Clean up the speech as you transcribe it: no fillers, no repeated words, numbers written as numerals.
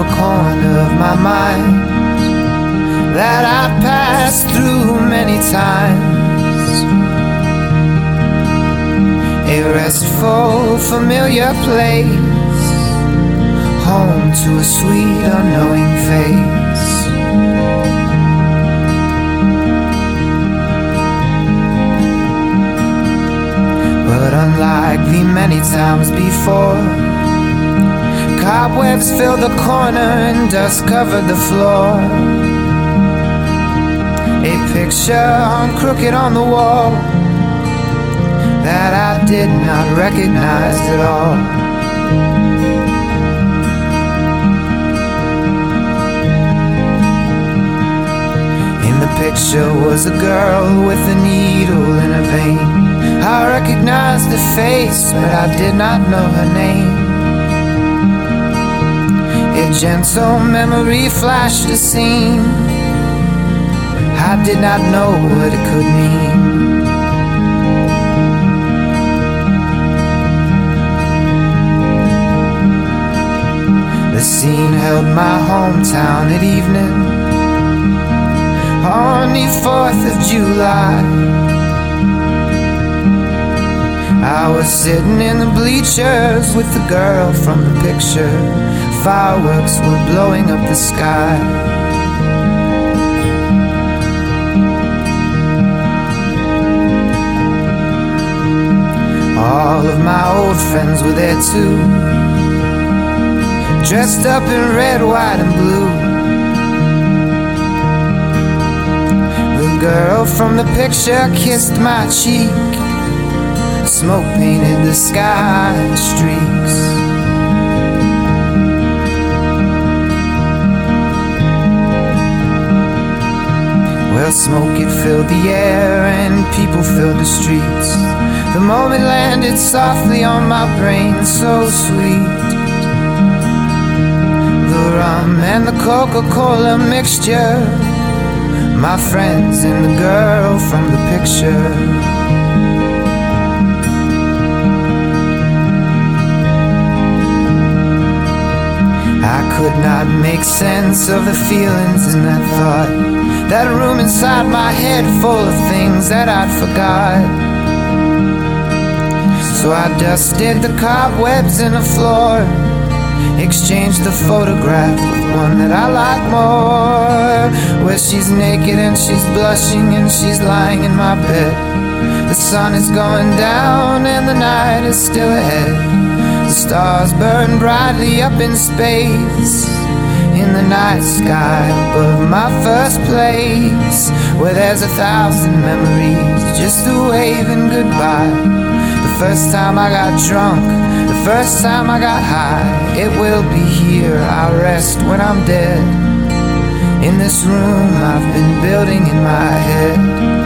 a corner of my mind that I passed through many times. A restful, familiar place, home to a sweet, unknowing face. But unlike the many times before, cobwebs filled the corner and dust covered the floor. A picture hung crooked on the wall that I did not recognize at all. In the picture was a girl with a needle in her vein. I recognized the face, but I did not know her name. A gentle memory flashed a scene I did not know what it could mean. The scene held my hometown at evening on the 4th of July. I was sitting in the bleachers with the girl from the picture. Fireworks were blowing up the sky. All of my old friends were there too, dressed up in red, white, and blue. The girl from the picture kissed my cheek. Smoke painted the sky in streaks. Well, smoke it filled the air and people filled the streets. The moment landed softly on my brain, so sweet. The rum and the Coca-Cola mixture, my friends and the girl from the picture. I could not make sense of the feelings in that thought, that room inside my head full of things that I'd forgot. So I dusted the cobwebs in the floor, exchanged the photograph with one that I like more, where she's naked and she's blushing and she's lying in my bed. The sun is going down and the night is still ahead. The stars burn brightly up in space, in the night sky above my first place, where there's 1,000 memories just a waving goodbye. The first time I got drunk, the first time I got high, it will be here I'll rest when I'm dead, in this room I've been building in my head.